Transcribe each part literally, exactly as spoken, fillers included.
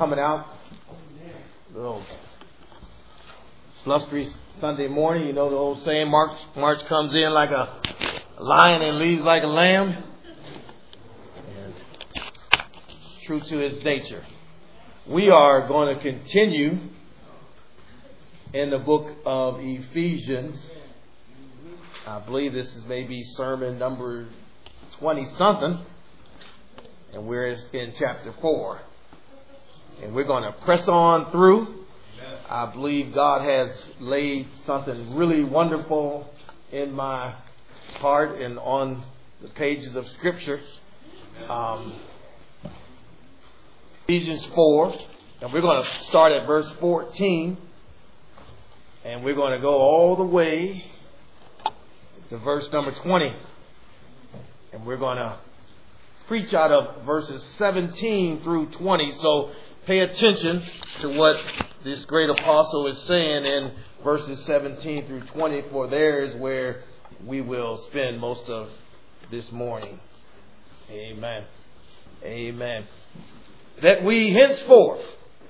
coming out. Little blustery Sunday morning. You know the old saying, March, March comes in like a lion and leaves like a lamb. And true to his nature. We are going to continue in the book of Ephesians. I believe this is maybe sermon number twenty something. And we're in chapter four. And we're going to press on through. I believe God has laid something really wonderful in my heart and on the pages of Scripture. Um, Ephesians four. And we're going to start at verse fourteen. And we're going to go all the way to verse number twenty. And we're going to preach out of verses seventeen through twenty. So pay attention to what this great apostle is saying in verses seventeen through twenty, for there is where we will spend most of this morning. Amen. Amen. That we henceforth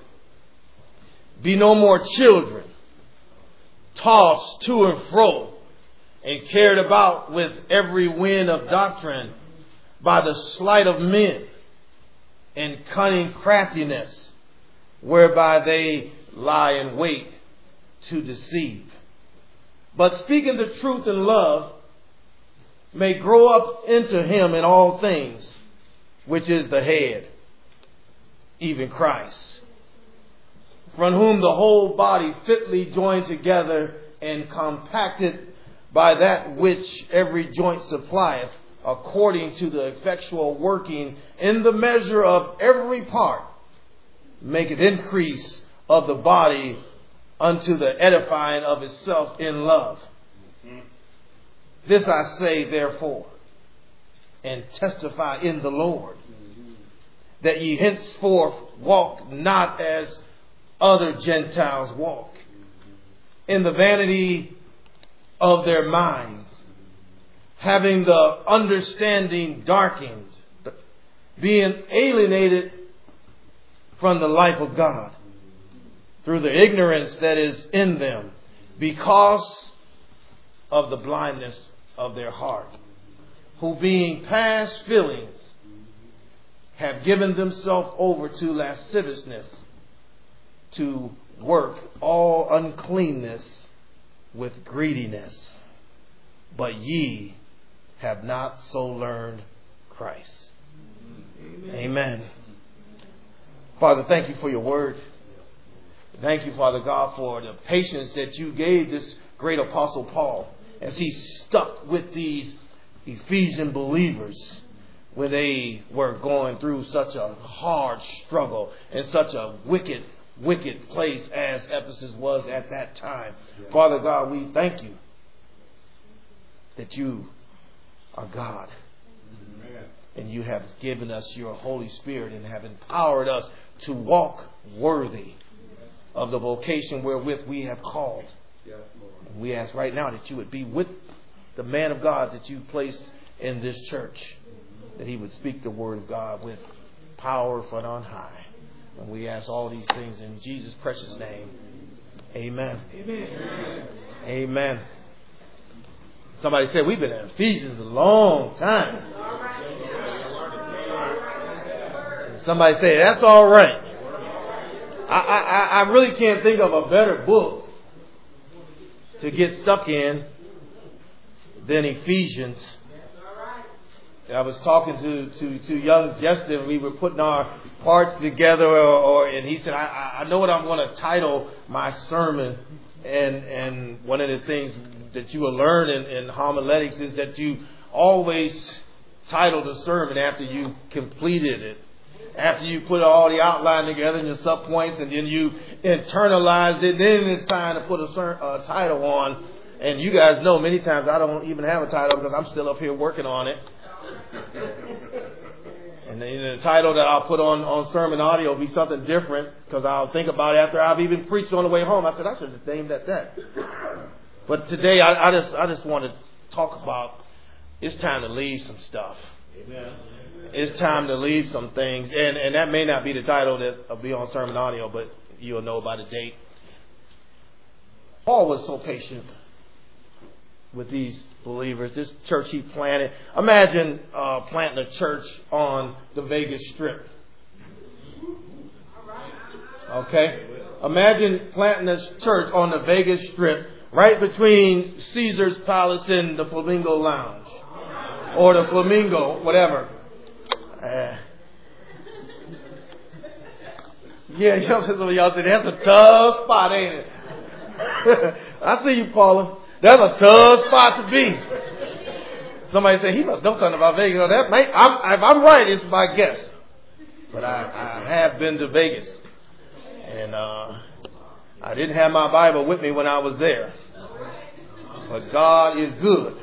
be no more children, tossed to and fro, and carried about with every wind of doctrine, by the sleight of men and cunning craftiness, whereby they lie in wait to deceive. But speaking the truth in love, may grow up into him in all things, which is the head, even Christ, from whom the whole body fitly joined together and compacted by that which every joint supplieth, according to the effectual working in the measure of every part, maketh increase of the body unto the edifying of itself in love. This I say therefore, and testify in the Lord, that ye henceforth walk not as other Gentiles walk, in the vanity of their minds, having the understanding darkened, being alienated from the life of God through the ignorance that is in them, because of the blindness of their heart, who being past feelings have given themselves over to lasciviousness, to work all uncleanness with greediness. But ye have not so learned Christ. Amen. Amen. Father, thank you for your word. Thank you, Father God, for the patience that you gave this great apostle Paul as he stuck with these Ephesian believers when they were going through such a hard struggle and such a wicked, wicked place as Ephesus was at that time. Yeah. Father God, we thank you that you are God. Amen. And you have given us your Holy Spirit and have empowered us to walk worthy of the vocation wherewith we have called. Yes, Lord. We ask right now that you would be with the man of God that you placed in this church, that he would speak the word of God with power from on high. And we ask all these things in Jesus' precious name. Amen. Amen. Amen. Somebody said we've been in Ephesians a long time. Somebody said that's all right. I, I, I really can't think of a better book to get stuck in than Ephesians. I was talking to, to, to young Justin. We were putting our parts together, or, or and he said, I, I know what I'm going to title my sermon. And and one of the things that you will learn in, in homiletics is that you always title the sermon after you completed it. After you put all the outline together and your subpoints, and then you internalize it, then it's time to put a ser- uh, title on. And you guys know many times I don't even have a title because I'm still up here working on it. And then the title that I'll put on, on sermon audio will be something different, because I'll think about it after I've even preached on the way home. I said, I should have named that that. But today I, I just I just want to talk about it's time to leave some stuff. Amen. it's time to leave some things. And, and that may not be the title that will be on Sermon Audio, but you'll know by the date. Paul was so patient with these believers. This church he planted. Imagine uh, planting a church on the Vegas Strip. Okay? Imagine planting a church on the Vegas Strip right between Caesar's Palace and the Flamingo Lounge. Or the Flamingo, whatever. Uh, yeah, you know, some of y'all say that's a tough spot, ain't it? I see you, Paula. That's a tough spot to be. Somebody say he must know something about Vegas. That may, I'm, if I'm right, it's my guess. But I, I have been to Vegas, and uh, I didn't have my Bible with me when I was there. But God is good.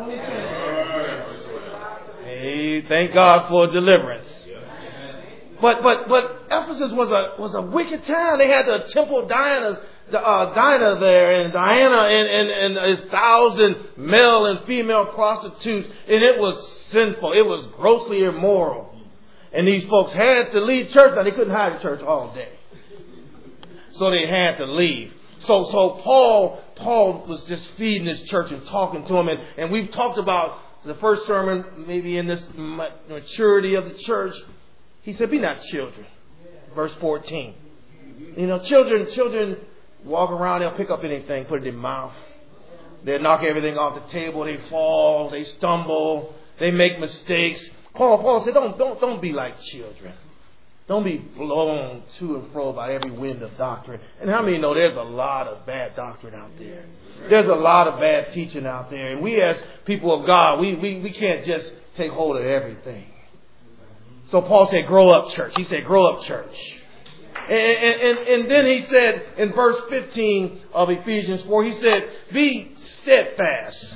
Hey, thank God for deliverance. But but but Ephesus was a was a wicked town. They had the temple of Diana, uh, Diana there, and Diana, and and and a thousand male and female prostitutes, and it was sinful. It was grossly immoral. And these folks had to leave church. Now they couldn't hide in church all day, so they had to leave. So so Paul Paul was just feeding his church and talking to them, and and we've talked about the first sermon, maybe in this maturity of the church. He said, be not children. Verse fourteen. You know, children, children walk around, they'll pick up anything, put it in their mouth. They'll knock everything off the table, they fall, they stumble, they make mistakes. Paul, Paul said, don't, don't, don't be like children. Don't be blown to and fro by every wind of doctrine. And how many know there's a lot of bad doctrine out there? There's a lot of bad teaching out there. And we as people of God, we, we, we can't just take hold of everything. So Paul said, grow up, church. He said, grow up, church. And, and, and, and then he said in verse fifteen of Ephesians four, he said, be steadfast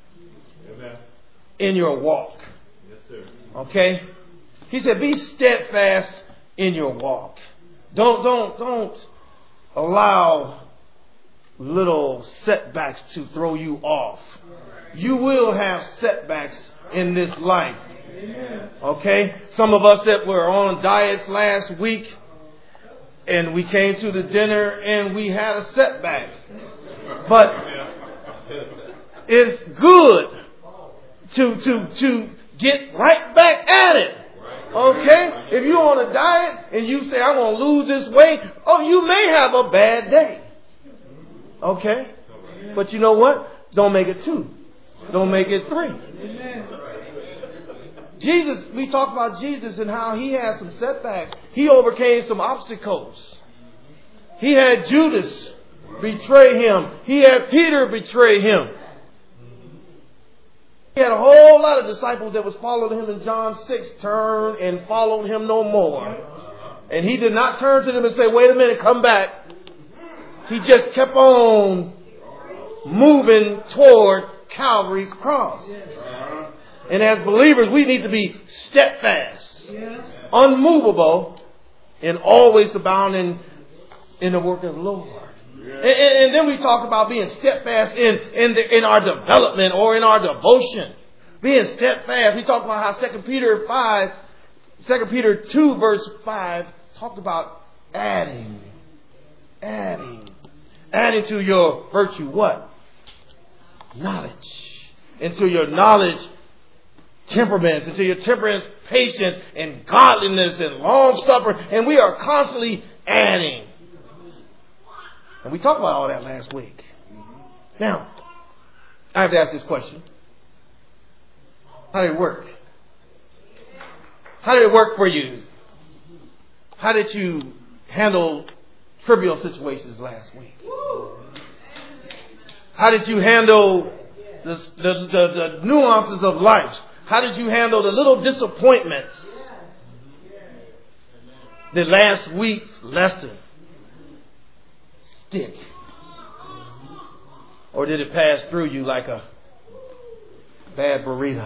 in your walk. Okay? He said, be steadfast in your walk. Don't, don't, don't allow little setbacks to throw you off. You will have setbacks in this life. Okay? Some of us that were on diets last week, and we came to the dinner and we had a setback. But it's good to, to, to get right back at it. Okay? If you're on a diet and you say, I'm going to lose this weight, oh, you may have a bad day. Okay? But you know what? Don't make it two. Don't make it three. Jesus, we talked about Jesus and how he had some setbacks. He overcame some obstacles. He had Judas betray him. He had Peter betray him. He had a whole lot of disciples that was following him in John six, turn and followed him no more. And he did not turn to them and say, wait a minute, come back. He just kept on moving toward Calvary's cross. And as believers, we need to be steadfast, unmovable, and always abounding in the work of the Lord. And, and, and then we talk about being steadfast in, in, the, in our development or in our devotion. Being steadfast. We talk about how Second Peter five, Second Peter two verse five talked about adding, adding, adding to your virtue what? Knowledge. Into your knowledge, temperament. Into your temperance, patience, and godliness, and long suffering. And we are constantly adding. And we talked about all that last week. Now, I have to ask this question. How did it work? How did it work for you? How did you handle trivial situations last week? How did you handle the, the, the, the nuances of life? How did you handle the little disappointments? The last week's lesson. Stick? Or did it pass through you like a bad burrito?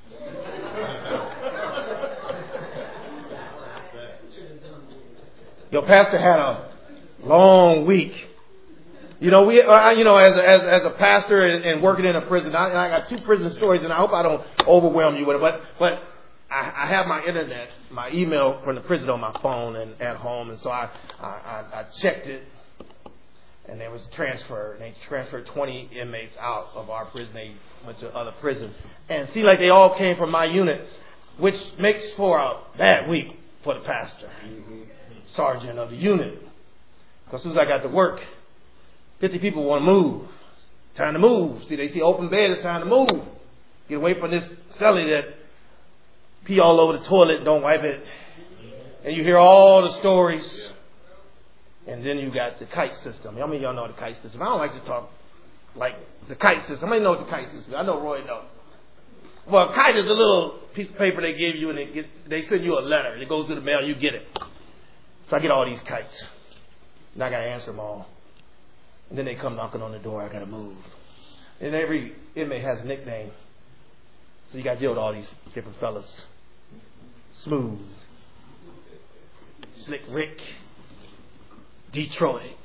Your pastor had a long week. You know, we, uh, you know, as a, as, as a pastor and, and working in a prison, I, I got two prison stories, and I hope I don't overwhelm you with it. But, but I, I have my internet, my email from the prison on my phone and at home, and so I, I, I, I checked it, and there was a transfer, and they transferred twenty inmates out of our prison. They went to other prisons, and it seemed like they all came from my unit, which makes for a bad week for the pastor, mm-hmm. sergeant of the unit. Because as soon as I got to work, fifty people want to move. Time to move. See, they see open bed, it's time to move. Get away from this celly that pee all over the toilet and don't wipe it. And you hear all the stories. And then you got the kite system. How many of y'all know the kite system? I don't like to talk like the kite system. How many know what the kite system is? I know Roy knows. Well, a kite is a little piece of paper they give you, and they, get, they send you a letter. And it goes to the mail, and you get it. So I get all these kites. And I got to answer them all. And then they come knocking on the door. I got to move. And every inmate has a nickname. So you got to deal with all these different fellas. Smooth. Slick Rick. Detroit.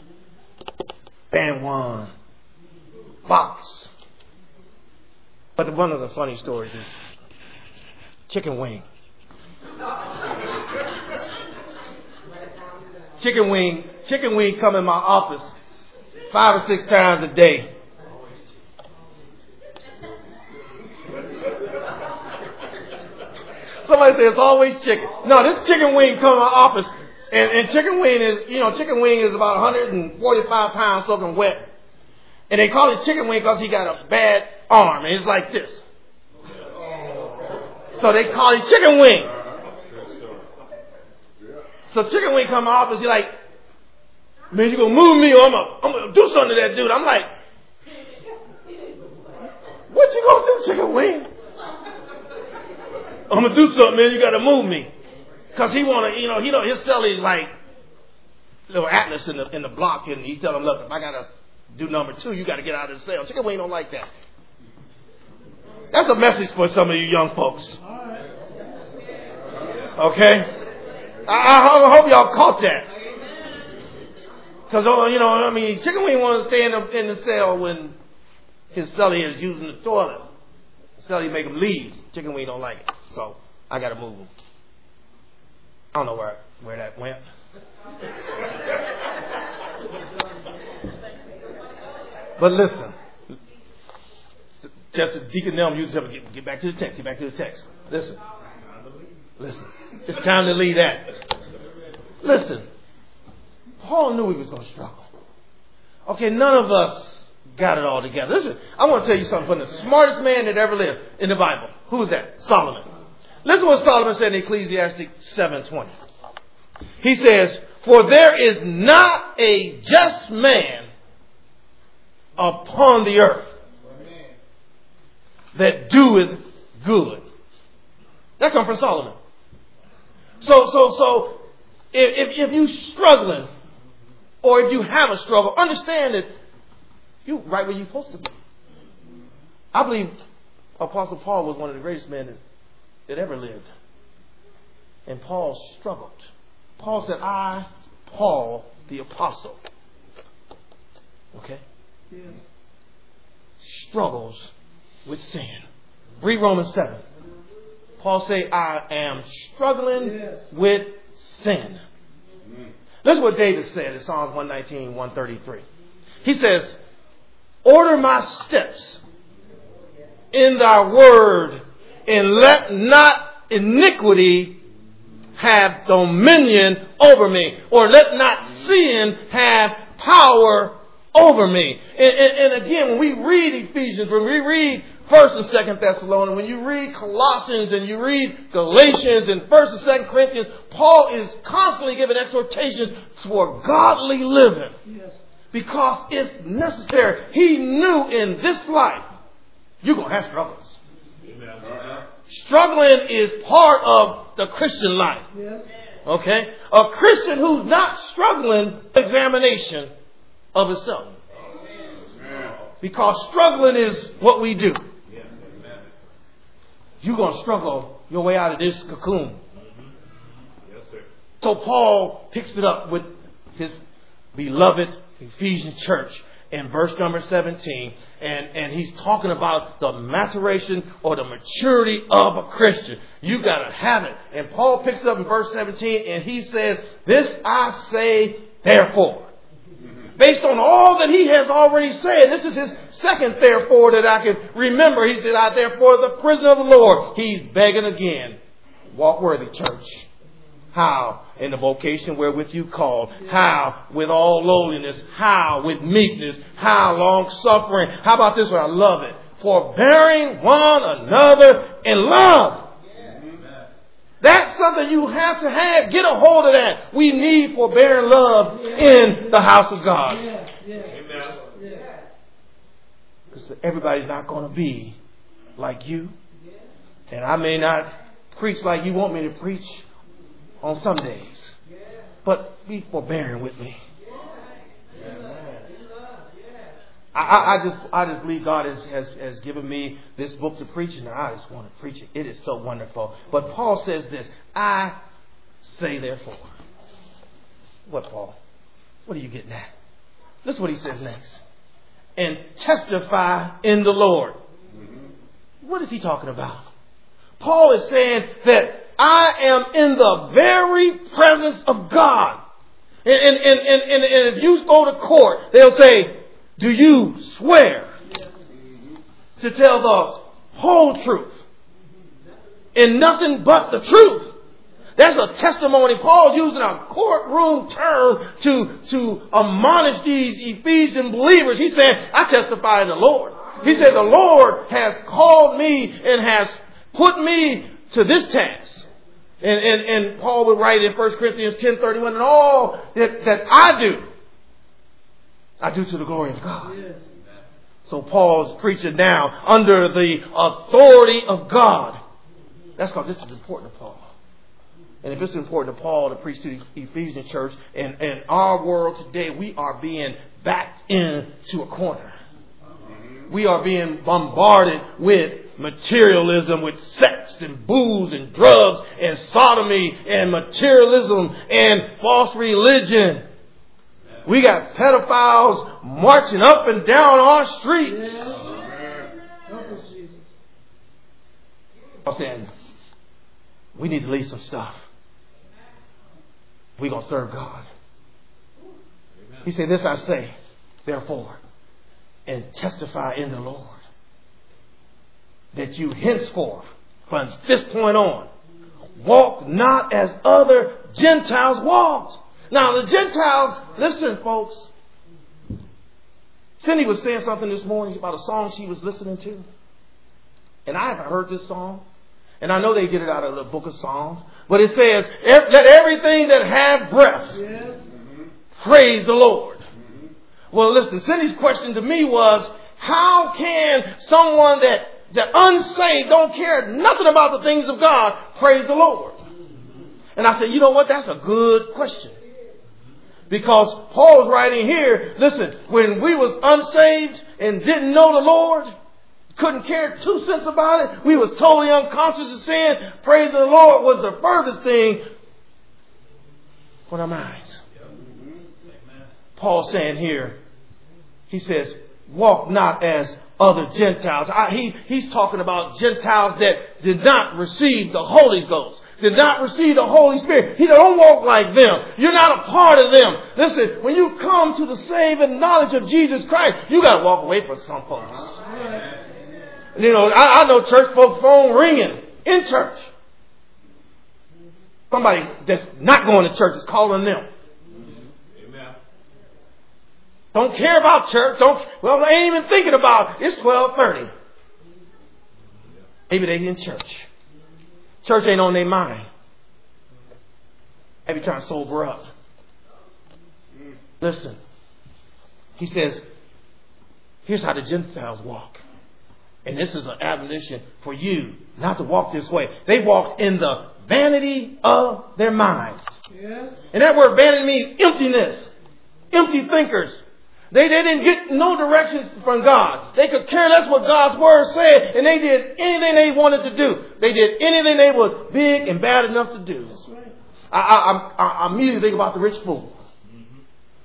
Ban Juan. Box. But one of the funny stories is chicken wing. Chicken wing. Chicken wing come in my office five or six times a day. Somebody says it's always chicken. No, this chicken wing come in my office, and, and chicken wing is, you know, chicken wing is about one hundred forty-five pounds soaking wet. And they call it chicken wing because he got a bad arm, and it's like this. So they call it chicken wing. So chicken wing come in my office, he's like, man, you gonna move me or I'm gonna, I'm gonna do something to that dude. I'm like, what you gonna do, chicken wing? I'm gonna do something, man. You gotta move me, cause he wanna, you know, he know his celly is like little Atlas in the in the block, and he tell him, look, if I gotta do number two, you gotta get out of the cell. Chicken wing don't like that. That's a message for some of you young folks. Okay, I, I hope y'all caught that. Because, you know, I mean, chicken wing wants to stay in the, in the cell when his celly is using the toilet. The celly make him leave. Chicken wing don't like it. So I got to move him. I don't know where where that went. But listen. Just Deacon Nelm used to get, get back to the text. Get back to the text. Listen. Listen. It's time to leave that. Listen. Paul knew he was going to struggle. Okay, none of us got it all together. Listen, I want to tell you something from the smartest man that ever lived in the Bible. Who was that? Solomon. Listen to what Solomon said in Ecclesiastes seven twenty. He says, for there is not a just man upon the earth that doeth good. That comes from Solomon. So, so, so, if, if, if you're struggling, or if you have a struggle, understand that you're right where you're supposed to be. I believe Apostle Paul was one of the greatest men that, that ever lived. And Paul struggled. Paul said, I, Paul, the apostle. Okay? Yeah. Struggles with sin. Read Romans seven. Paul say, I am struggling yes. with sin. Mm. Listen what David said in Psalms one nineteen, one thirty-three. He says, order my steps in thy word, and let not iniquity have dominion over me, or let not sin have power over me. And, and, and again, when we read Ephesians, when we read First and Second Thessalonians, when you read Colossians and you read Galatians and First and Second Corinthians, Paul is constantly giving exhortations for godly living. Yes. Because it's necessary. He knew in this life you're going to have struggles. Amen. Struggling is part of the Christian life. Yes. Okay? A Christian who's not struggling, examination of himself. Amen. Because struggling is what we do. You're going to struggle your way out of this cocoon. Mm-hmm. Yes, sir. So Paul picks it up with his beloved Ephesian church. in verse number seventeen. And, and he's talking about the maturation or the maturity of a Christian. You got to have it. And Paul picks up in verse seventeen and he says, this I say therefore. Based on all that he has already said. This is his second therefore that I can remember. He said, I therefore the prisoner of the Lord. He's begging again. Walk worthy, church. How? In the vocation wherewith you called. How? With all lowliness. How? With meekness. How? Long suffering. How about this one? I love it. Forbearing one another in love. That's something you have to have. Get a hold of that. We need forbearing love in the house of God. Because everybody's not going to be like you. And I may not preach like you want me to preach on some days. But be forbearing with me. I, I, I just I just believe God has, has, has given me this book to preach, and I just want to preach it. It is so wonderful. But Paul says this, I say therefore. What, Paul? What are you getting at? Listen what he says next. And testify in the Lord. What is he talking about? Paul is saying that I am in the very presence of God. And, and, and, and, and if you go to court, they'll say, do you swear to tell the whole truth and nothing but the truth? That's a testimony. Paul's using a courtroom term to, to admonish these Ephesian believers. He's saying, I testify in the Lord. He said, the Lord has called me and has put me to this task. And, and, and Paul would write in First Corinthians ten thirty-one, and all that, that I do, I do to the glory of God. So Paul's preaching now under the authority of God. That's because this is important to Paul. And if it's important to Paul to preach to the Ephesian church, in, in our world today, we are being backed into a corner. We are being bombarded with materialism, with sex and booze and drugs and sodomy and materialism and false religion. We got pedophiles marching up and down our streets. I'm saying, we need to leave some stuff. We're going to serve God. He said, this I say, therefore, and testify in the Lord, that you henceforth, from this point on, walk not as other Gentiles walked. Now the Gentiles, listen folks, Cindy was saying something this morning about a song she was listening to. And I haven't heard this song. And I know they get it out of the book of Psalms. But it says, let everything that have breath praise the Lord. Well, listen, Cindy's question to me was, how can someone that, that unsaved, don't care nothing about the things of God, praise the Lord? And I said, you know what? That's a good question. Because Paul's writing here, listen, when we was unsaved and didn't know the Lord, couldn't care two cents about it, we was totally unconscious of sin, praising the Lord was the furthest thing from our minds. Paul's saying here, he says, walk not as other Gentiles. I, he, he's talking about Gentiles that did not receive the Holy Ghost, did not receive the Holy Spirit. He said, don't walk like them. You're not a part of them. Listen, when you come to the saving knowledge of Jesus Christ, you got to walk away from some folks. You know, I, I know church folks' phone ringing in church. Somebody that's not going to church is calling them. Don't care about church. Don't. Well, they ain't even thinking about it. It's twelve thirty. Maybe they in church. Church ain't on their mind. Every time sober up. Listen. He says, here's how the Gentiles walk. And this is an admonition for you not to walk this way. They walked in the vanity of their minds. Yes. And that word vanity means emptiness. Empty thinkers. They, they didn't get no directions from God. They could care less what God's word said, and they did anything they wanted to do. They did anything they was big and bad enough to do. I, I, I, I immediately think about the rich fool.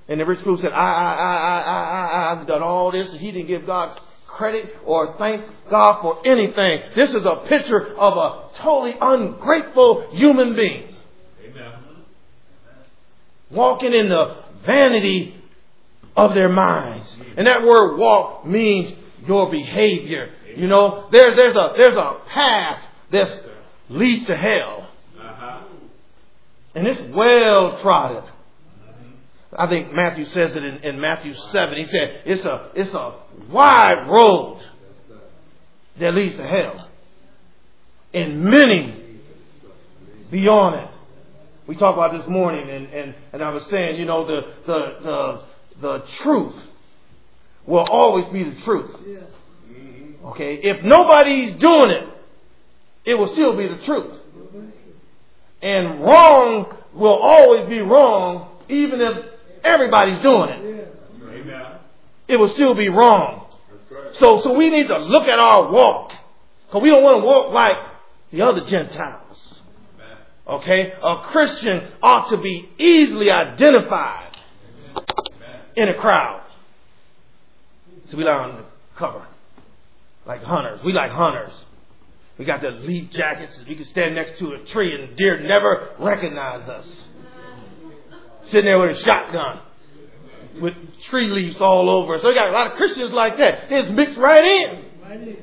And the rich fool said, I, I, I, I, I, I, I've done all this, and he didn't give God credit or thank God for anything. This is a picture of a totally ungrateful human being. Amen. Walking in the vanity of their minds. And that word walk means your behavior. You know, there, there's a there's a path that leads to hell. And it's well trodden. I think Matthew says it in, in Matthew seven. He said it's a it's a wide road that leads to hell. And many beyond it. We talked about this morning, and, and, and I was saying, you know, the the the the truth will always be the truth. Okay? If nobody's doing it, it will still be the truth. And wrong will always be wrong, even if everybody's doing it. Amen. It will still be wrong. So, so we need to look at our walk, because we don't want to walk like the other Gentiles. Okay, a Christian ought to be easily identified in a crowd. So we like on the cover, like hunters. We like hunters. We got the leaf jackets. We can stand next to a tree and deer never recognize us. Sitting there with a shotgun with tree leaves all over. So we got a lot of Christians like that. It's mixed right in.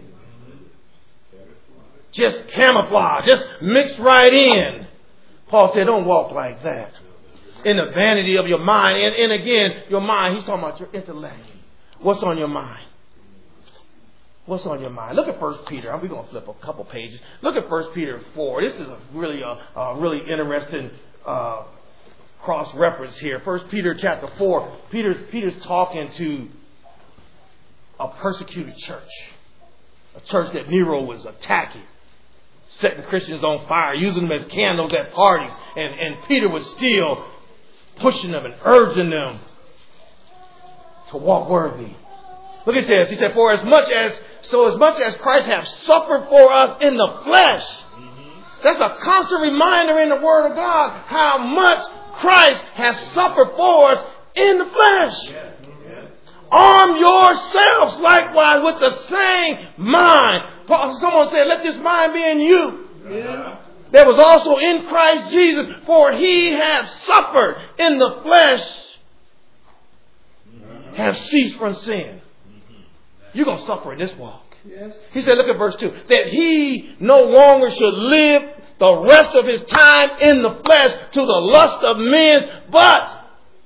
Just camouflage. Just mixed right in. Paul said, don't walk like that. In the vanity of your mind. And, and again, your mind, he's talking about your intellect. What's on your mind? What's on your mind? Look at First Peter. We're going to flip a couple pages. Look at First Peter four. This is a really a, a really interesting uh, cross-reference here. First Peter chapter four. Peter's, Peter's talking to a persecuted church. A church that Nero was attacking. Setting Christians on fire. Using them as candles at parties. And, and Peter was still pushing them and urging them to walk worthy. Look at this. He said, for as much as, so as much as Christ has suffered for us in the flesh. Mm-hmm. That's a constant reminder in the Word of God how much Christ has suffered for us in the flesh. Yeah. Yeah. Arm yourselves likewise with the same mind. Someone said, let this mind be in you. Yeah. There was also in Christ Jesus, for he has suffered in the flesh, mm-hmm. has ceased from sin. You're going to suffer in this walk. Yes. He said, look at verse two. That he no longer should live the rest of his time in the flesh to the lust of men, but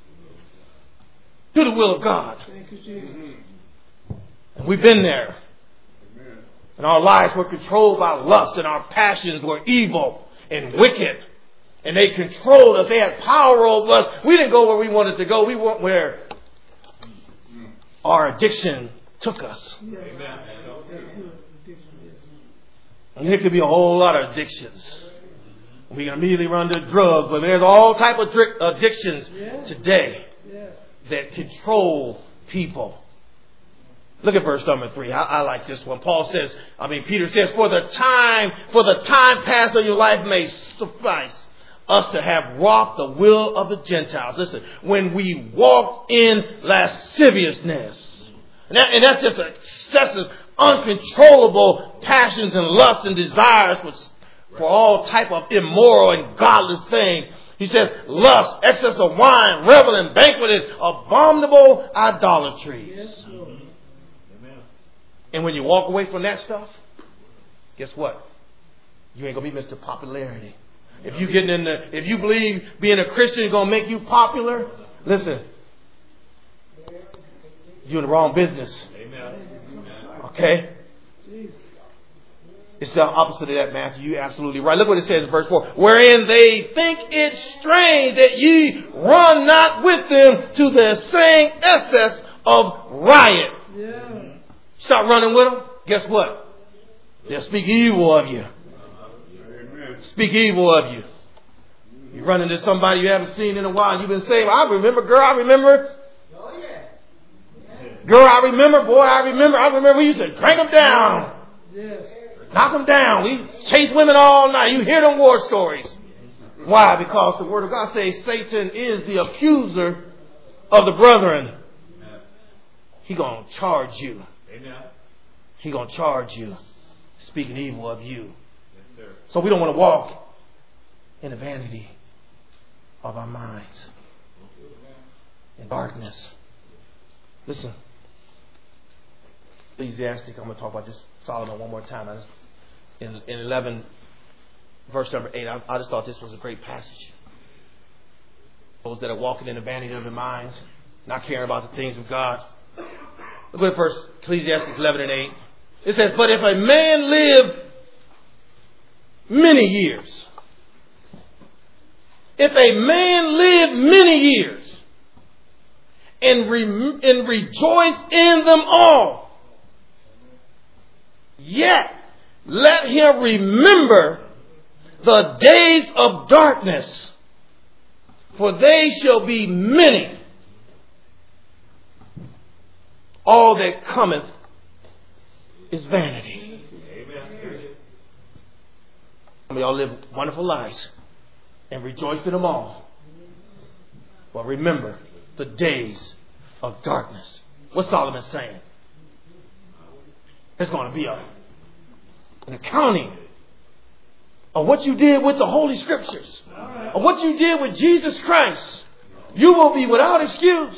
to the will of God. Thank you, Jesus. And we've been there. Amen. And our lives were controlled by lust, and our passions were evil and wicked. And they controlled us. They had power over us. We didn't go where we wanted to go. We went where our addiction took us. Amen. And there could be a whole lot of addictions. We can immediately run to drugs, but there's all type of addictions today that control people. Look at verse number three. I, I like this one. Paul says, I mean, Peter says, for the time, for the time past of your life may suffice us to have wrought the will of the Gentiles. Listen, when we walked in lasciviousness. And, that, and that's just excessive, uncontrollable passions and lusts and desires for, for all type of immoral and godless things. He says lust, excess of wine, reveling, banqueting, abominable idolatries. Yes. Amen. And when you walk away from that stuff, guess what? You ain't gonna be Mister Popularity. If you getting in the, if you believe being a Christian is gonna make you popular, listen. You're in the wrong business. Amen. Okay? It's the opposite of that, Matthew. You're absolutely right. Look what it says in verse four. Wherein they think it strange that ye run not with them to the same excess of riot. Yeah. Stop running with them. Guess what? They'll speak evil of you. Amen. Speak evil of you. You run into somebody you haven't seen in a while. You've been saying, I remember, girl, I remember. Girl, I remember, boy, I remember, I remember we used to crank them down. Yes. Knock them down. We chase women all night. You hear them war stories. Why? Because the Word of God says Satan is the accuser of the brethren, He gonna charge you. He gonna charge you speaking evil of you. So we don't want to walk in the vanity of our minds, in darkness. Listen, Ecclesiastes, I'm going to talk about this Solomon one more time. I just, in, in eleven, verse number eight, I, I just thought this was a great passage. Those that are walking in the vanity of their minds, not caring about the things of God. Look at first Ecclesiastes eleven and eight. It says, but if a man live many years, if a man live many years, and, re- and rejoice in them all, yet let him remember the days of darkness, for they shall be many. All that cometh is vanity. Amen. Some of y'all live wonderful lives and rejoice in them all. But remember the days of darkness. What's Solomon saying? There's going to be a, an accounting of what you did with the Holy Scriptures, of what you did with Jesus Christ. You will be without excuse.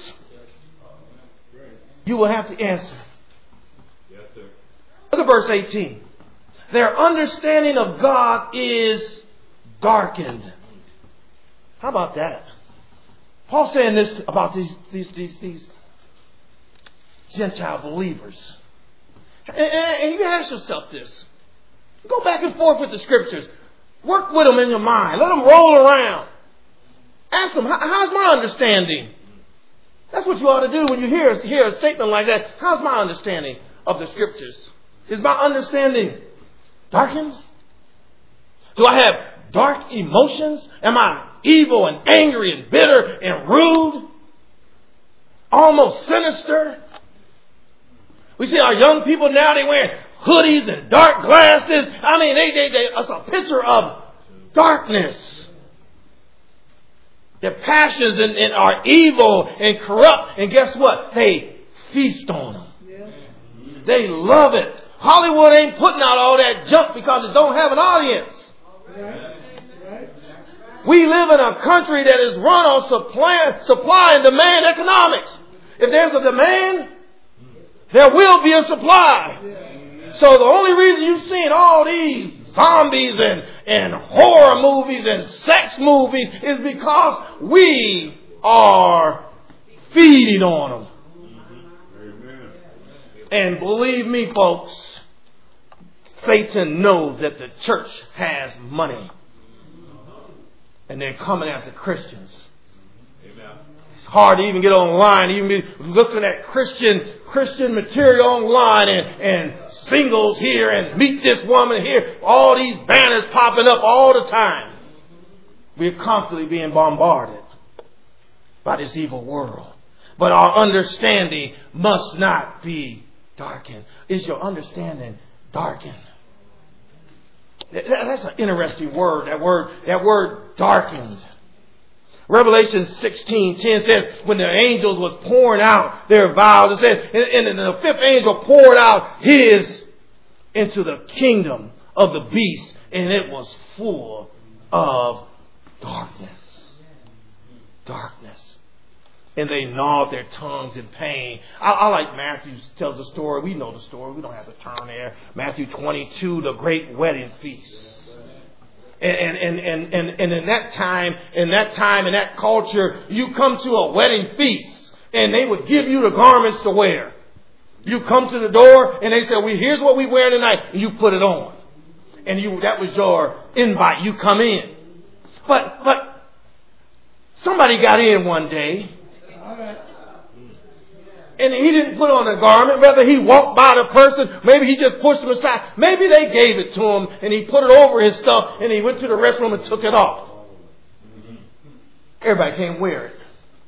You will have to answer. Yes, sir. Look at verse eighteen. Their understanding of God is darkened. How about that? Paul's saying this about these these these, these Gentile believers. And, and, and you ask yourself this. Go back and forth with the Scriptures. Work with them in your mind. Let them roll around. Ask them, how's my understanding? That's what you ought to do when you hear, hear a statement like that. How's my understanding of the Scriptures? Is my understanding darkened? Do I have dark emotions? Am I evil and angry and bitter and rude? Almost sinister? We see our young people now, they wearing hoodies and dark glasses. I mean, they, they, they, it's a picture of darkness. Their passions and, and are evil and corrupt. And guess what? They feast on them. Yeah. They love it. Hollywood ain't putting out all that junk because it don't have an audience. Right. We live in a country that is run on supply, supply and demand economics. If there's a demand, there will be a supply. Yeah. So the only reason you've seen all these zombies and, and horror movies and sex movies is because we are feeding on them. Amen. And believe me, folks, Satan knows that the church has money. And they're coming after Christians. Amen. It's hard to even get online, even be looking at Christian Christian material online and, and singles here and meet this woman here. All these banners popping up all the time. We're constantly being bombarded by this evil world. But our understanding must not be darkened. Is your understanding darkened? That's an interesting word. That word, that word darkened. Revelation sixteen ten says, when the angels was pouring out their vials, it says, and, and the fifth angel poured out his into the kingdom of the beast, and it was full of darkness. Darkness. And they gnawed their tongues in pain. I, I like Matthew tells the story. We know the story. We don't have to turn there. Matthew twenty-two, the great wedding feast. And, and, and, and, and in that time, in that time, in that culture, you come to a wedding feast and they would give you the garments to wear. You come to the door and they say, well, here's what we wear tonight. And you put it on. And you, that was your invite. You come in. But, but somebody got in one day. And he didn't put on a garment. Whether he walked by the person, maybe he just pushed him aside. Maybe they gave it to him and he put it over his stuff and he went to the restroom and took it off. Everybody can't wear it.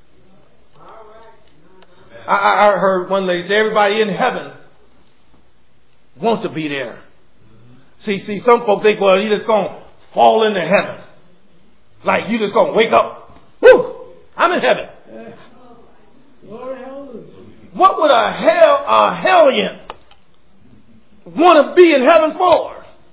I, I heard one lady say everybody in heaven wants to be there. See, see, some folks think, well, you just going to fall into heaven. Like you just going to wake up. Woo! I'm in heaven. What would a hell a hellion want to be in heaven for?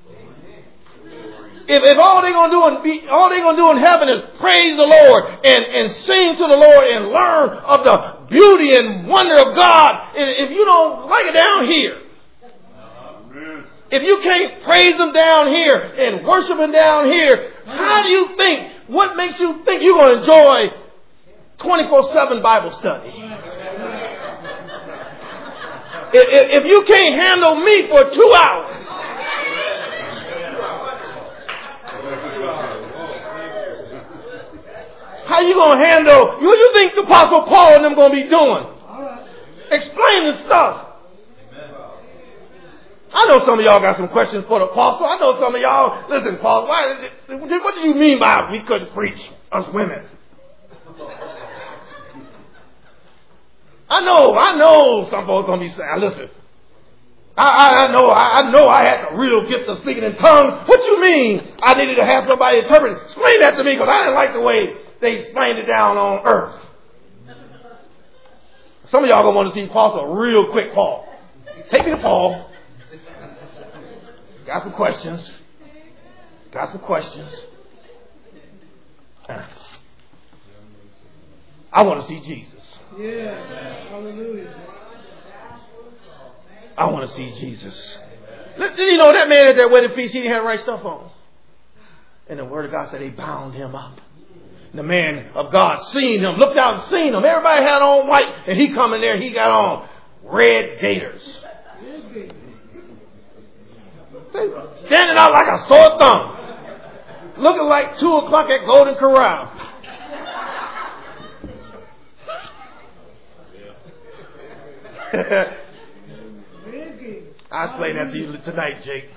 If, if all they're gonna do in be, all they're gonna do in heaven is praise the Lord and, and sing to the Lord and learn of the beauty and wonder of God, and if you don't like it down here, if you can't praise Him down here and worship Him down here, how do you think? What makes you think you're gonna enjoy twenty-four seven Bible study? If, if, if you can't handle me for two hours. How you going to handle, what do you think the Apostle Paul and them going to be doing? Explaining stuff. I know some of y'all got some questions for the Apostle. I know some of y'all, listen, Paul, why, what do you mean by we couldn't preach, us women? I know, I know some folks going to be saying, listen, I, I, I know, I, I know I had the real gift of speaking in tongues. What you mean I needed to have somebody interpret it? Explain that to me, because I didn't like the way they explained it down on earth. Some of y'all gonna want to see Apostle real quick, Paul. Take me to Paul. Got some questions. Got some questions. I want to see Jesus. Yeah. Hallelujah. I want to see Jesus. You know, that man at that wedding feast, he didn't have the right stuff on. And the Word of God said they bound him up. The man of God seen him, looked out and seen him. Everybody had on white, and he come in there, he got on red gaiters. Standing out like a sore thumb. Looking like two o'clock at Golden Corral. I'll explain that to you tonight, Jake.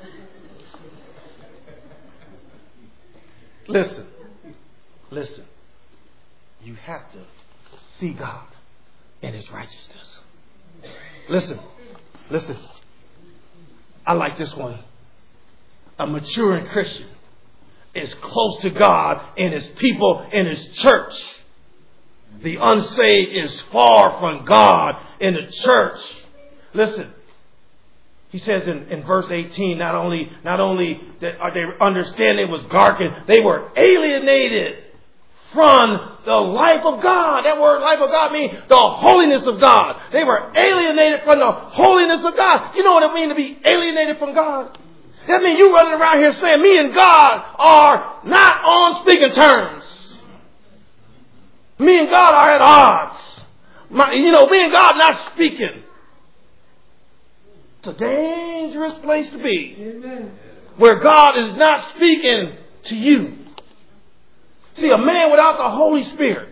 Listen. Listen, you have to see God in His righteousness. Listen, listen. I like this one. A maturing Christian is close to God and His people in His church. The unsaved is far from God in the church. Listen. He says in, in verse eighteen, not only, not only that they understanding was darkened, they were alienated from the life of God. That word life of God means the holiness of God. They were alienated from the holiness of God. You know what it means to be alienated from God? That means you running around here saying me and God are not on speaking terms. Me and God are at odds. My, you know, me and God not speaking. It's a dangerous place to be. Amen. Where God is not speaking to you. See, a man without the Holy Spirit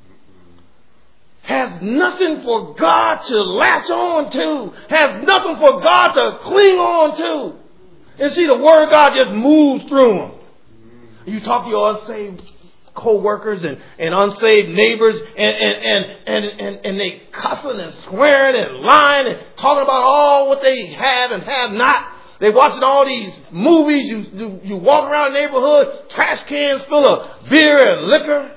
has nothing for God to latch on to, has nothing for God to cling on to. And see, the Word of God just moves through him. You talk to your unsaved co-workers and, and unsaved neighbors, and, and, and, and, and, and they cussing and swearing and lying and talking about all what they have and have not. They watching all these movies. You, you you walk around the neighborhood, trash cans full of beer and liquor.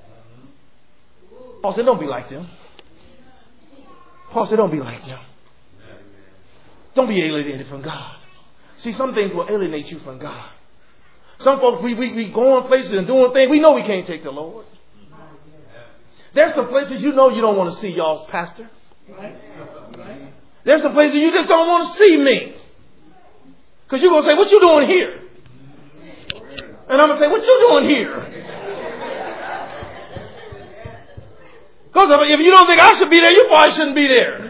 Paul said, don't be like them. Paul said, don't be like them. Don't be alienated from God. See, some things will alienate you from God. Some folks, we, we, we going places and doing things. We know we can't take the Lord. There's some places you know you don't want to see y'all, pastor. There's some places you just don't want to see me. Because you're going to say, what you doing here? And I'm going to say, what you doing here? Because if you don't think I should be there, you probably shouldn't be there.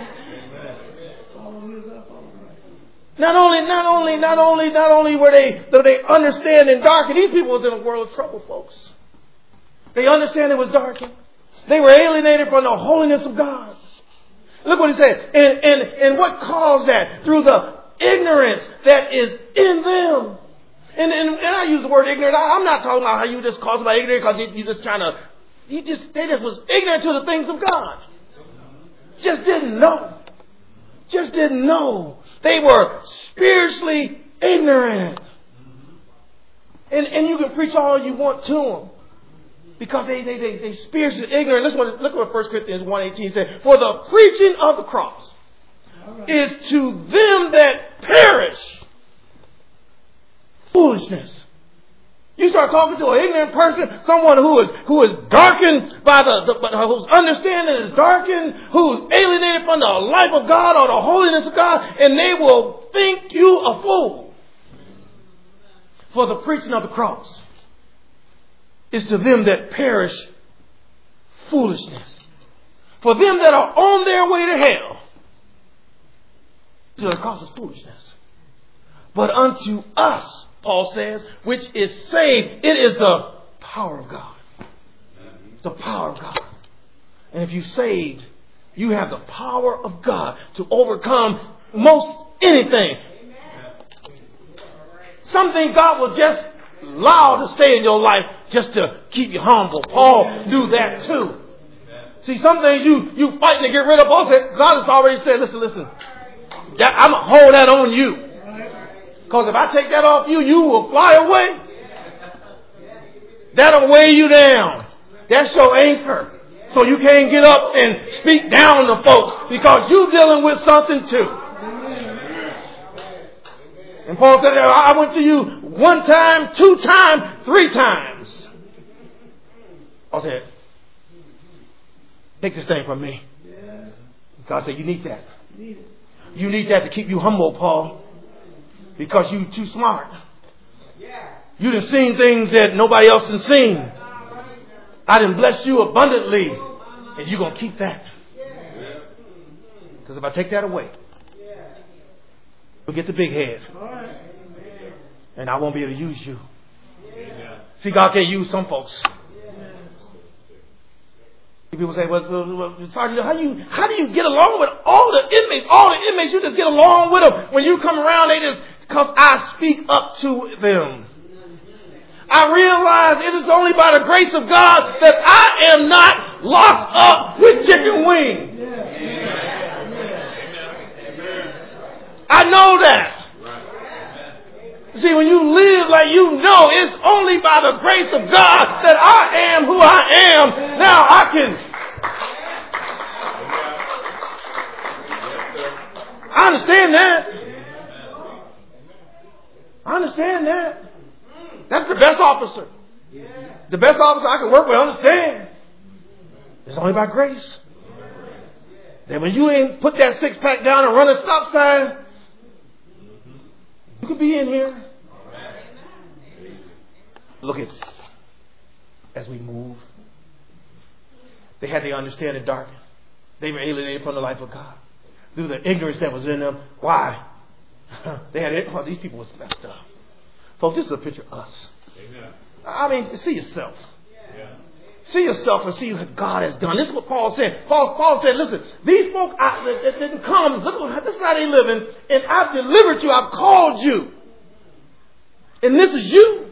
Not only, not only, not only, not only were they, though they understand in dark, these people was in a world of trouble, folks. They understand it was darkened. They were alienated from the holiness of God. Look what he said. And, and, and what caused that? Through the ignorance that is in them. And, and, and I use the word ignorant. I, I'm not talking about how you just call somebody ignorant because you, you're just trying to, you just, they just was ignorant to the things of God. Just didn't know. Just didn't know. They were spiritually ignorant. And, and you can preach all you want to them. Because they they they, they spiritually ignorant. Listen what, look what First Corinthians one eighteen said. For the preaching of the cross is to them that perish foolishness. You start talking to an ignorant person, someone who is who is darkened by the, the whose understanding is darkened, who's alienated from the life of God or the holiness of God, and they will think you a fool. For the preaching of the cross is to them that perish foolishness. For them that are on their way to hell, to the cross is foolishness. But unto us, Paul says, which is saved, it is the power of God. The power of God. And if you're saved, you have the power of God to overcome most anything. Something God will just allow to stay in your life just to keep you humble. Paul knew that too. See, some things you, you fighting to get rid of. Paul said, God has already said, listen, listen, that, I'm going to hold that on you. Because if I take that off you, you will fly away. That'll weigh you down. That's your anchor. So you can't get up and speak down to folks because you're dealing with something too. And Paul said, I went to you one time, two times, three times. Paul said, take this thing from me. God said, you need that. You need that to keep you humble, Paul. Because you too smart. You done seen things that nobody else has seen. I done blessed you abundantly. And you're going to keep that. Because if I take that away, you'll get the big head. And I won't be able to use you. See, God can't use some folks. People say, well, well, well Sergeant, how do you how do you get along with all the inmates? All the inmates, you just get along with them. When you come around, they just, because I speak up to them. I realize it is only by the grace of God that I am not locked up with chicken wings. I know that. See, when you live like you know, it's only by the grace of God that I am who I am. Now I can. I understand that. I understand that. That's the best officer. The best officer I can work with, understand. It's only by grace. That when you ain't put that six pack down and run a stop sign, you could be in here. Look at, as we move, they had the understanding darkened. They were alienated from the life of God through the ignorance that was in them. Why? They had it. Oh, these people was messed up. Folks, this is a picture of us. Amen. I mean, see yourself. Yeah. See yourself and see what God has done. This is what Paul said. Paul, Paul said, listen, these folk I, that didn't come, look what, this is how they living, and I've delivered you, I've called you. And this is you.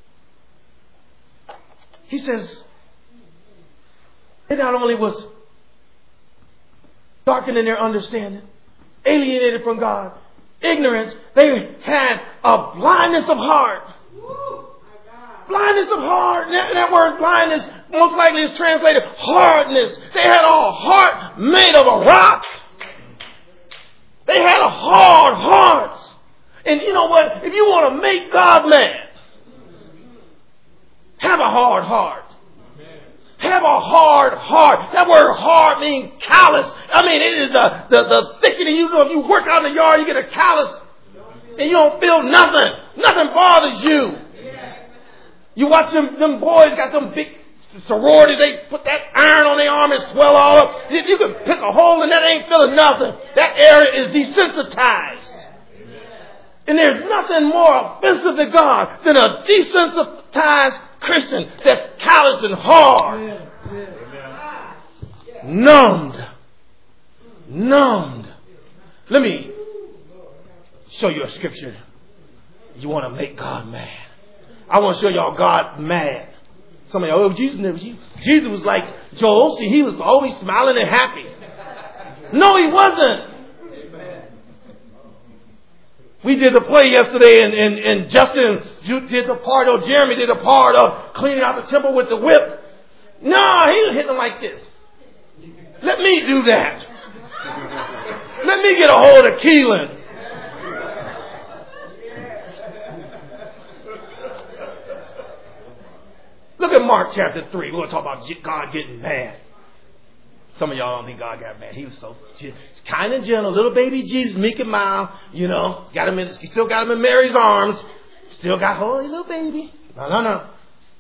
He says, they not only was darkened in their understanding, alienated from God, ignorance, they had a blindness of heart. Blindness of heart. That, that word blindness most likely is translated hardness. They had a heart made of a rock. They had a hard heart. And you know what? If you want to make God mad, have a hard heart. Have a hard heart. That word hard means callous. I mean, it is the, the, the thickening. You know, if you work out in the yard, you get a callus. And you don't feel nothing. Nothing bothers you. You watch them, them boys got them big sororities. They put that iron on their arm and swell all up. If you can pick a hole in that, ain't feeling nothing. That area is desensitized. And there's nothing more offensive to God than a desensitized Christian that's callous and hard. Numbed. Numbed. Let me show you a scripture. You want to make God mad. I want to show y'all God mad. Some of y'all, oh, Jesus never. Jesus was like Joel Osteen. He was always smiling and happy. No, he wasn't. We did the play yesterday, and, and, and Justin did the part, or Jeremy did the part of cleaning out the temple with the whip. No, he was hitting him like this. Let me do that. Let me get a hold of Keelan. Look at Mark chapter three. We're going to talk about God getting mad. Some of y'all don't think God got mad. He was so kind and gentle. Little baby Jesus, meek and mild. You know, got him in, still got him in Mary's arms. Still got hold of little baby. No, no, no.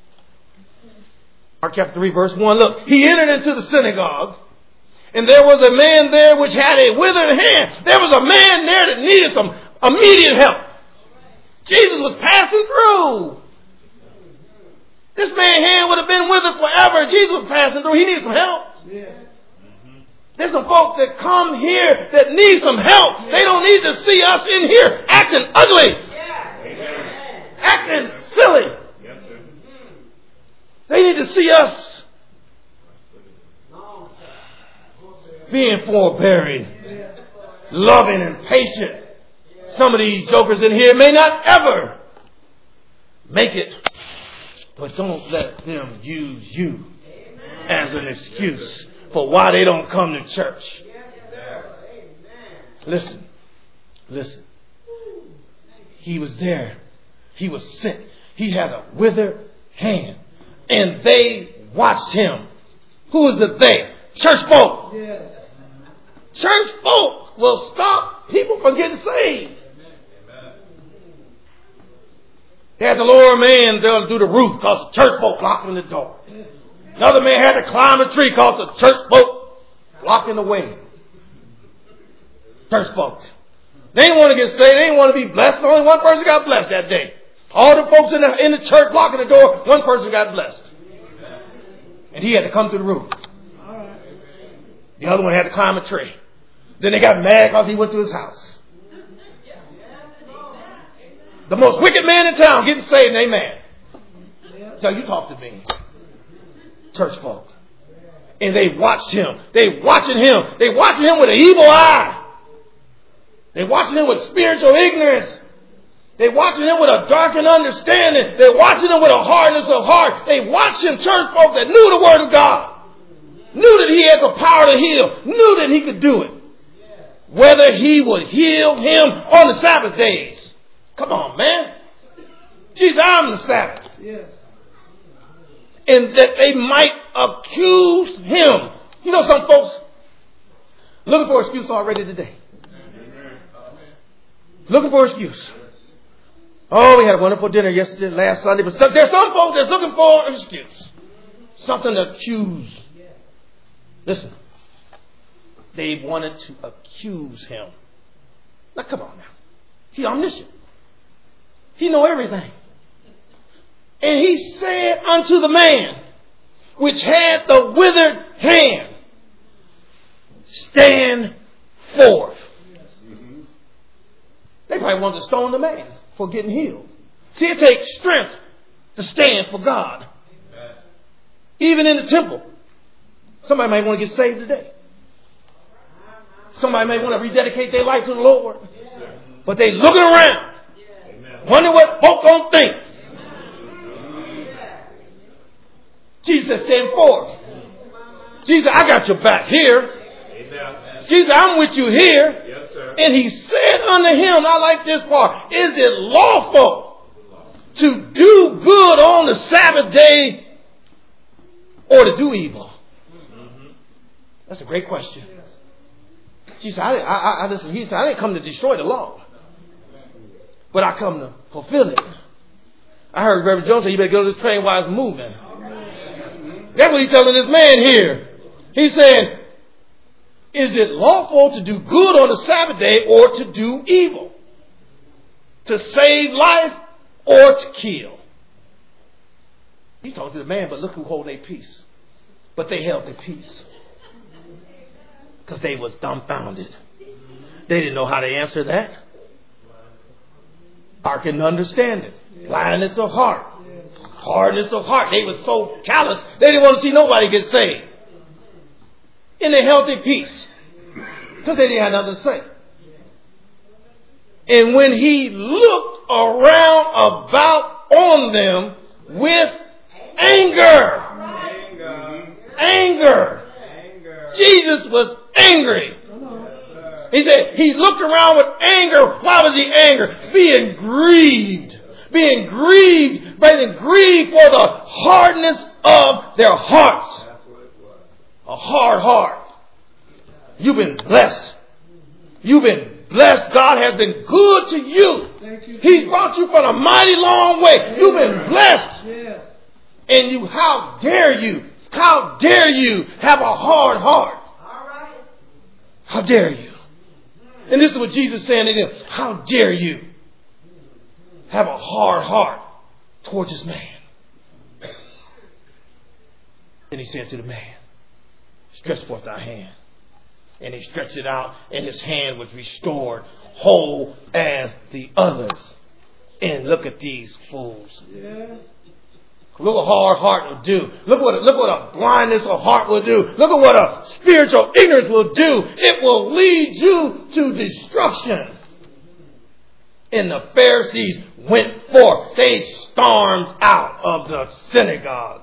Mark chapter three, verse one. Look, he entered into the synagogue, and there was a man there which had a withered hand. There was a man there that needed some immediate help. Jesus was passing through. This man's hand would have been withered forever. Jesus was passing through. He needs some help. Yeah. There's some folks that come here that need some help. Yeah. They don't need to see us in here acting ugly. Yeah. Acting silly. Yes, sir. They need to see us being forbearing, loving and patient. Some of these jokers in here may not ever make it, but don't let them use you as an excuse for why they don't come to church. Listen, listen. He was there. He was sick. He had a withered hand. And they watched him. Who is the they? Church folk. Church folk will stop people from getting saved. They had to lower a man down through the roof because the church folk locked him in the door. Another man had to climb a tree because the church folk blocking the way. Church folks. They didn't want to get saved. They didn't want to be blessed. Only one person got blessed that day. All the folks in the, in the church blocking the door, one person got blessed. And he had to come through the roof. The other one had to climb a tree. Then they got mad because he went to his house. The most wicked man in town getting saved and they mad. So you talk to me. Church folk. And they watched him. They watching him. They watching him with an evil eye. They watching him with spiritual ignorance. They watching him with a darkened understanding. They watching him with a hardness of heart. They watching church folk that knew the word of God. Knew that he had the power to heal. Knew that he could do it. Whether he would heal him on the Sabbath days. Come on, man. Jesus, I'm the Sabbath. Yes. And that they might accuse him. You know, some folks looking for excuse already today. Looking for excuse. Oh, we had a wonderful dinner yesterday, last Sunday. But some, there's some folks that's looking for an excuse. Something to accuse. Listen. They wanted to accuse him. Now, come on now. He omniscient. He know everything. And he said unto the man which had the withered hand, stand forth. Mm-hmm. They probably wanted to stone the man for getting healed. See, it takes strength to stand for God. Amen. Even in the temple. Somebody might want to get saved today. Somebody may want to rededicate their life to the Lord. Yes, but they looking around. Amen. Wonder what folk don't think. Jesus said, stand forth. Jesus, I got your back here. Amen. Jesus, I'm with you here. Yes, sir. And he said unto him, I like this part, is it lawful to do good on the Sabbath day or to do evil? Mm-hmm. That's a great question. Jesus, I, I, I, listen, he said, I didn't come to destroy the law, but I come to fulfill it. I heard Reverend Jones say, you better go to the train while it's moving. That's what he's telling this man here. He said, is it lawful to do good on the Sabbath day or to do evil? To save life or to kill? He talked to the man, but look who hold their peace. But they held their peace. Because they was dumbfounded. They didn't know how to answer that. Darkened understanding. Blindness of heart. Hardness of heart. They were so callous, they didn't want to see nobody get saved. And they held their peace. Because they didn't have nothing to say. And when he looked around about on them with anger. anger. anger. Jesus was angry. He said he looked around with anger. Why was he angry? Being grieved. Being grieved. Being grieved for the hardness of their hearts. A hard heart. You've been blessed. You've been blessed. God has been good to you. He's brought you from a mighty long way. You've been blessed. And you, how dare you? How dare you have a hard heart? How dare you? And this is what Jesus is saying to them. How dare you have a hard heart towards this man? And he said to the man, stretch forth thy hand. And he stretched it out, and his hand was restored, whole as the others. And look at these fools. Yeah. Look what a hard heart will do. Look what, look what a blindness of heart will do. Look at what a spiritual ignorance will do. It will lead you to destruction. And the Pharisees went forth. They stormed out of the synagogue.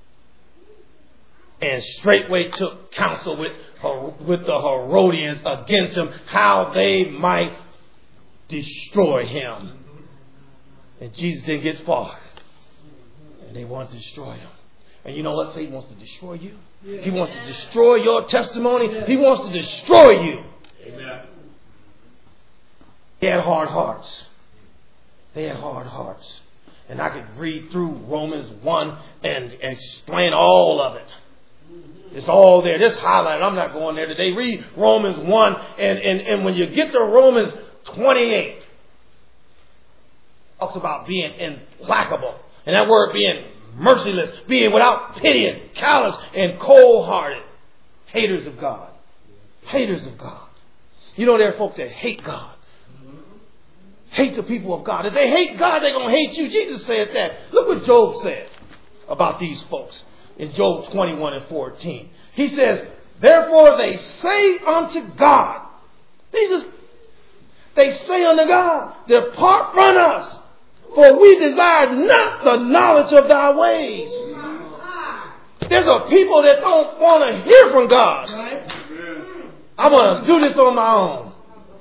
And straightway took counsel with, with the Herodians against him, how they might destroy him. And Jesus didn't get far. And they wanted to destroy him. And you know what? Satan wants to destroy you. Yeah. He wants to destroy your testimony. Yeah. He wants to destroy you. Amen. They had hard hearts. They had hard hearts. And I could read through Romans one and explain all of it. It's all there. Just highlight. I'm not going there today. Read Romans one. And, and, and when you get to Romans twenty-eight, it talks about being implacable. And that word being merciless, being without pity and callous and cold-hearted. Haters of God. Haters of God. You know, there are folks that hate God. Hate the people of God. If they hate God, they're going to hate you. Jesus said that. Look what Job said about these folks in Job twenty-one and fourteen. He says, therefore they say unto God. Jesus, they say unto God, depart from us. For we desire not the knowledge of thy ways. There's a people that don't want to hear from God. I want to do this on my own.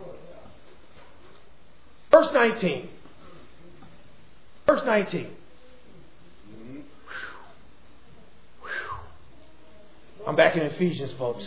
Verse nineteen. Verse nineteen. I'm back in Ephesians, folks.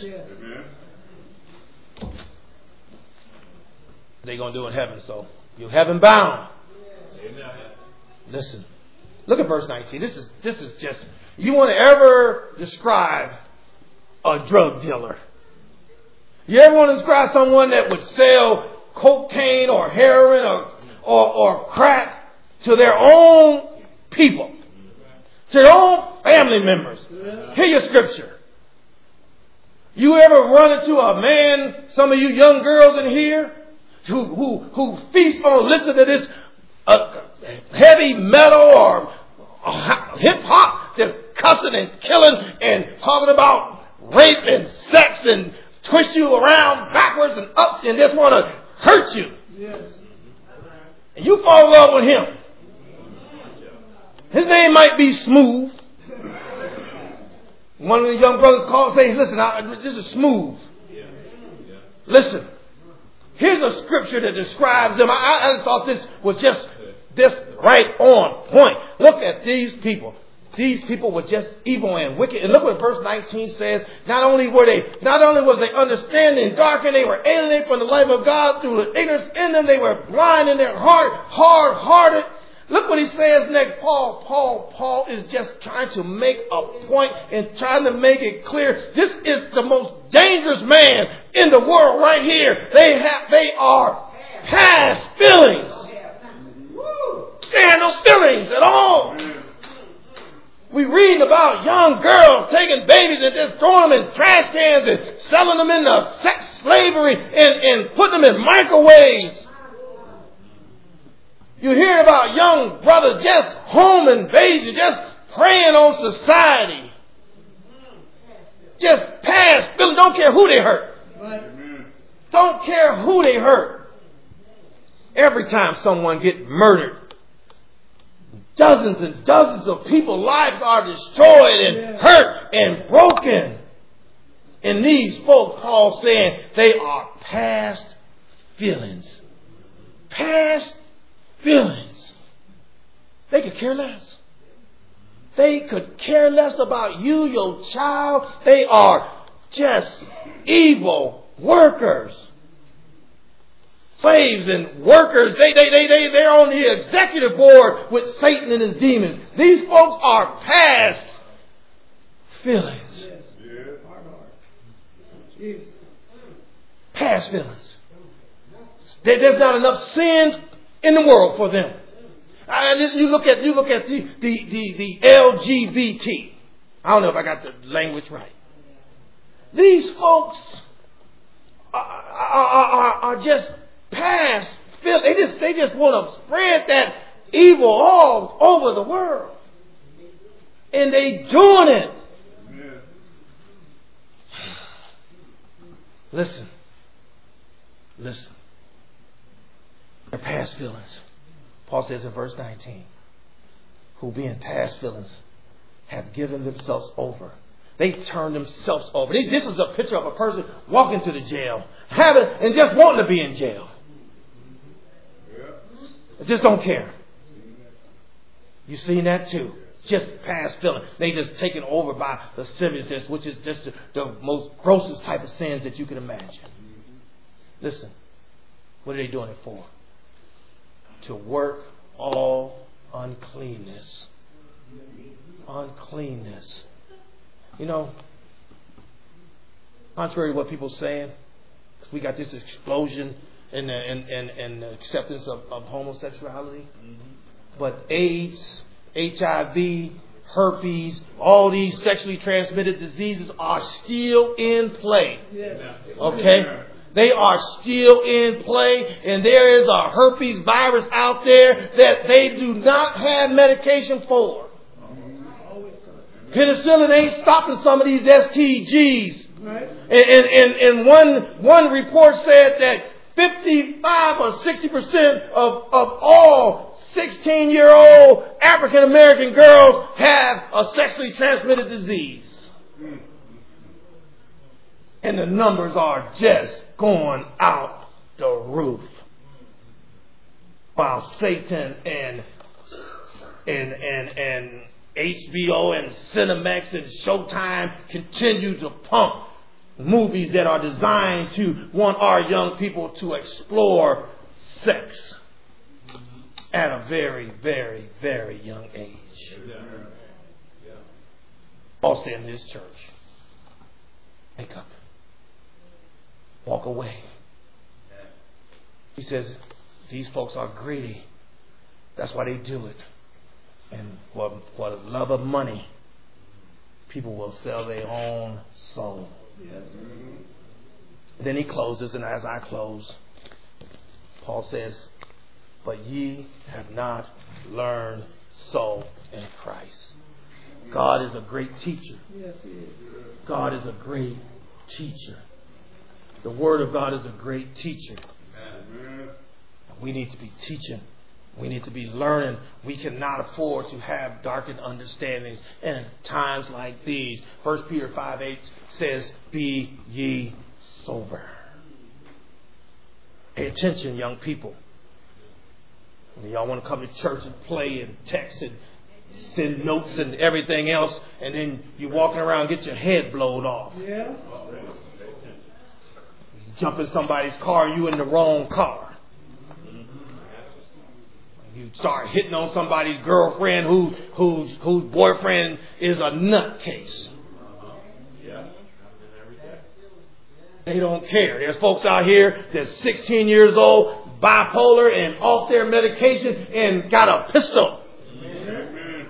They're going to do in heaven, so you're heaven bound. Listen, look at verse nineteen. This is this is just, you want to ever describe a drug dealer? You ever want to describe someone that would sell cocaine or heroin or or, or crack to their own people, to their own family members? Hear your scripture. You ever run into a man, some of you young girls in here, who who who feast on listen to this uh, heavy metal or uh, hip hop, just cussing and killing and talking about rape and sex and twist you around backwards and up and just want to hurt you. Yes. And you fall in love with him. His name might be Smooth. One of the young brothers called and say, listen, I, this is Smooth. Listen, here's a scripture that describes them. I, I thought this was just this right on point. Look at these people. These people were just evil and wicked. And look what verse nineteen says. Not only were they, not only was they understanding darkened, they were alienated from the life of God through the ignorance in them. They were blind in their heart, hard-hearted. Look what he says next. Paul, Paul, Paul is just trying to make a point and trying to make it clear. This is the most dangerous man in the world right here. They have, they are past feelings. They have no feelings at all. We read about young girls taking babies and just throwing them in trash cans and selling them into sex slavery and, and putting them in microwaves. You hear about young brothers just home invasion, just preying on society. Just past feelings. Don't care who they hurt. Don't care who they hurt. Every time someone gets murdered, Dozens and dozens of people's lives are destroyed and Yeah. hurt and broken. And these folks, Paul saying, they are past feelings. Past feelings. They could care less. They could care less about you, your child. They are just evil workers. Slaves and workers, they, they, they, they, they're on the executive board with Satan and his demons. These folks are past feelings. Yes. Hard, hard. Jesus. Past feelings. There- There's not enough sin in the world for them. And you look at you look at the the, the, the L G B T. I don't know if I got the language right. These folks are, are, are, are just past feelings. They just they just want to spread that evil all over the world, and they doing it. Listen, listen. Their past feelings. Paul says in verse nineteen, who being past feelings have given themselves over. They turned themselves over. This is a picture of a person walking to the jail, having and just wanting to be in jail. They just don't care. You seen that too? Just past feelings. They just taken over by lasciviousness, which is just the, the most grossest type of sins that you can imagine. Listen, what are they doing it for? To work all uncleanness. Uncleanness. You know, contrary to what people are saying, because we got this explosion in the, in, in, in the acceptance of, of homosexuality. Mm-hmm. But AIDS, H I V, herpes, all these sexually transmitted diseases are still in play. Yes. Okay? They are still in play, and there is a herpes virus out there that they do not have medication for. Penicillin ain't stopping some of these S T Gs. Right. And, and, and, and one, one report said that fifty-five or sixty percent of, of all sixteen-year-old African-American girls have a sexually transmitted disease. And the numbers are just going out the roof. While Satan and and and and H B O and Cinemax and Showtime continue to pump movies that are designed to want our young people to explore sex at a very, very, very young age. Also in this church, wake up. Walk away. He says these folks are greedy. That's why they do it. And for, for the love of money, people will sell their own soul. Yes. Then he closes, and as I close, Paul says, but ye have not learned so in Christ. God is a great teacher. Yes, he is. God is a great teacher. The Word of God is a great teacher. Amen. We need to be teaching. We need to be learning. We cannot afford to have darkened understandings. And in times like these, First Peter five eight says, be ye sober. Pay attention, young people. When y'all want to come to church and play and text and send notes and everything else, and then you walking around and get your head blown off. Yeah. You jump in somebody's car, you in the wrong car. You start hitting on somebody's girlfriend who whose whose boyfriend is a nutcase. They don't care. There's folks out here that's sixteen years old, bipolar, and off their medication, and got a pistol. Amen.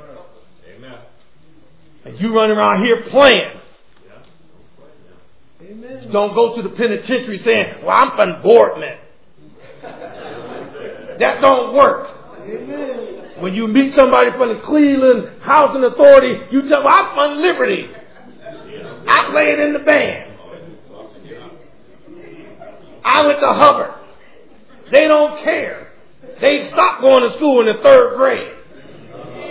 And you running around here playing. Amen. Don't go to the penitentiary saying, well, I'm from Boardman. That don't work. Amen. When you meet somebody from the Cleveland Housing Authority, you tell them, I'm from Liberty. I played in the band. I went to Hubbard. They don't care. They stopped going to school in the third grade.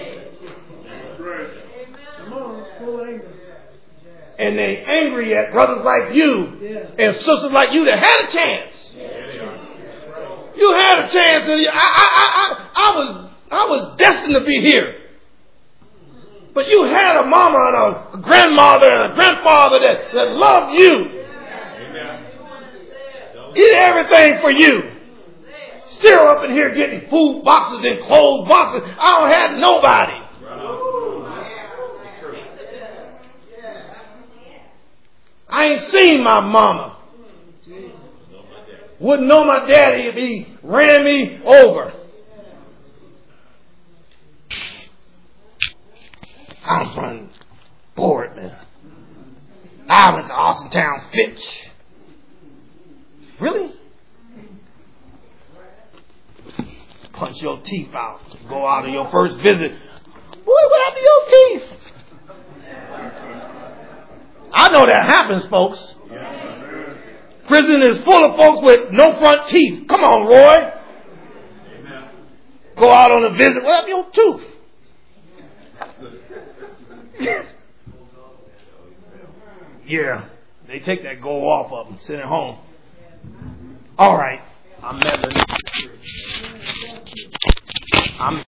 And they angry at brothers like you Yeah. and sisters like you that had a chance. You had a chance, and I, I, I, I, I was, I was destined to be here. But you had a mama and a grandmother and a grandfather that, that loved you. Did everything for you. Still up in here getting food boxes and clothes boxes. I don't have nobody. I ain't seen my mama. Wouldn't know my daddy if he ran me over. I'm from Boardman. I went to Austintown Fitch. Really? Punch your teeth out. Go out on your first visit. Boy, what happened to your teeth? I know that happens, folks. Prison is full of folks with no front teeth. Come on, Roy. Go out on a visit. What happened to your tooth? Yeah. They take that gold off of them, send it home. All right. I'm never. I'm